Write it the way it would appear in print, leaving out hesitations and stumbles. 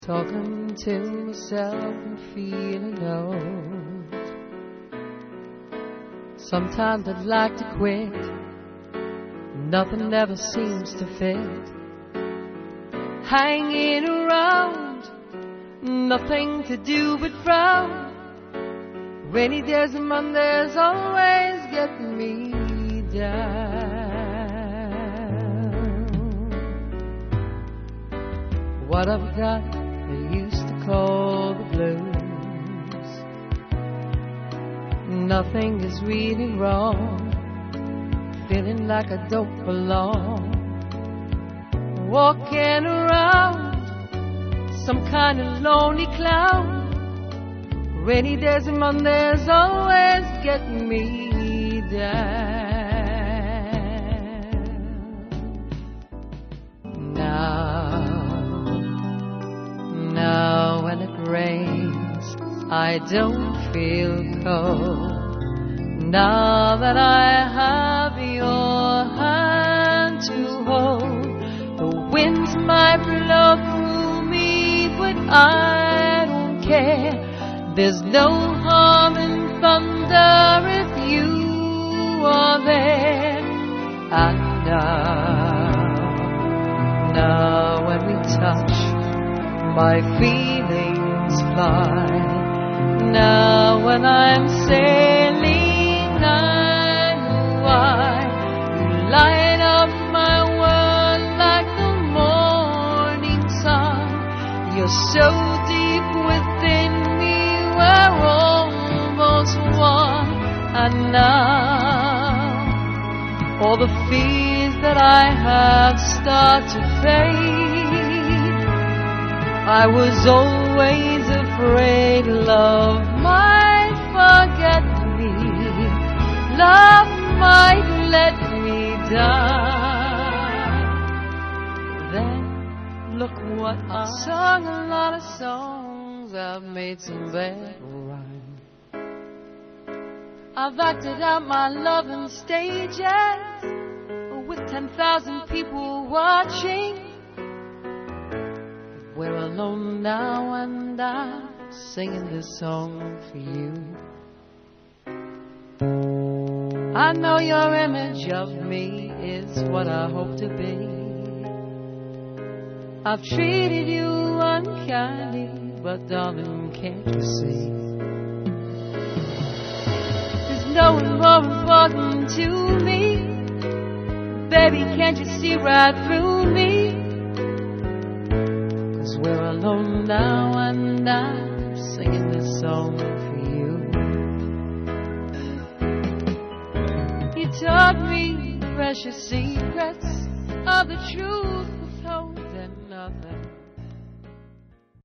Talking to myself and feeling old. Sometimes I'd like to quit. Nothing ever seems to fit. Hanging around, nothing to do but frown. Rainy days and Mondays always get me down. What I've got they used to call the blues. Nothing is really wrong. Feeling like I don't belong. Walking around some kind of lonely clown. Rainy days and Mondays always get me down. Now when it rains, I don't feel cold. Now that I have your hand to hold, the winds might blow through me, but I don't care. There's no harm in thunder if you are there. And now when we touch, my feelings fly. Now when I'm sailing, I know why. You light up my world like the morning sun. You're so deep within me, we're almost one. And now all the fears that I have start to fade. I was always afraid love might forget me. Love might let me die. Then look what I've sung a lot of songs, I've made some bad rhyme. I've acted out my love on stages with 10,000 people watching. We're alone now and I'm singing this song for you. I know your image of me is what I hope to be. I've treated you unkindly, but darling, can't you see? There's no one more important to me. Baby, can't you see right through me? We're alone now and I'm singing this song for you. You taught me precious secrets of the truth withholding nothing.